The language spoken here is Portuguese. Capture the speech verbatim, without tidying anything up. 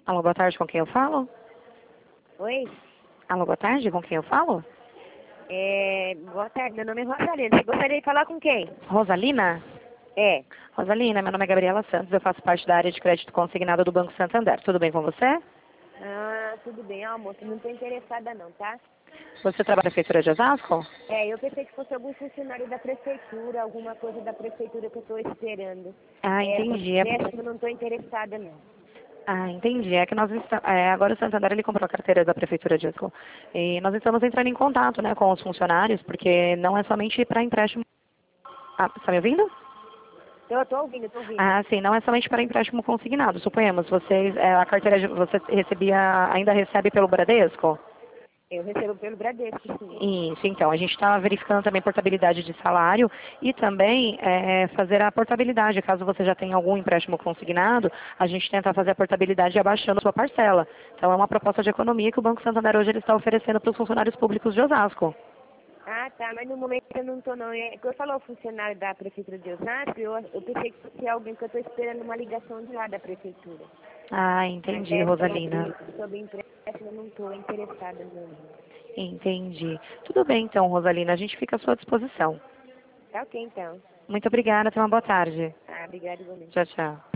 Alô, boa tarde, com quem eu falo? Oi? Alô, boa tarde, com quem eu falo? É, boa tarde, meu nome é Rosalina. Você gostaria de falar com quem? Rosalina? É. Rosalina, meu nome é Gabriela Santos, eu faço parte da área de crédito consignado do Banco Santander. Tudo bem com você? Ah, tudo bem. Ah, moça, não tô interessada não, tá? Você trabalha na Prefeitura de Osasco? É, eu pensei que fosse algum funcionário da prefeitura, alguma coisa da prefeitura que eu tô esperando. Ah, É, entendi. É... dessa eu não tô interessada não. Ah, entendi. É que nós está... é, agora o Santander ele comprou a carteira da Prefeitura de Osasco. E nós estamos entrando em contato, né, com os funcionários, porque não é somente para empréstimo. Ah, está me ouvindo? Eu tô ouvindo, tô ouvindo. Ah, sim, não é somente para empréstimo consignado. Suponhamos, vocês, é, a carteira de, você recebia, ainda recebe pelo Bradesco? Eu recebo pelo Bradesco, sim. Isso, então, a gente está verificando também portabilidade de salário e também é, fazer a portabilidade, caso você já tenha algum empréstimo consignado, a gente tenta fazer a portabilidade abaixando a sua parcela. Então é uma proposta de economia que o Banco Santander hoje ele está oferecendo para os funcionários públicos de Osasco. Ah, tá, mas no momento eu não tô não. É, quando eu falou funcionário da prefeitura de Osasco, eu, eu pensei que fosse alguém que eu tô esperando uma ligação de lá da prefeitura. Ah, Mas entendi, é Rosalina. sobre, sobre empréstimo, eu não estou interessada mesmo. Entendi. Tudo bem então, Rosalina, a gente fica à sua disposição. Tá ok, então. Muito obrigada, tenha uma boa tarde. Ah, obrigada igualmente. Tchau, tchau.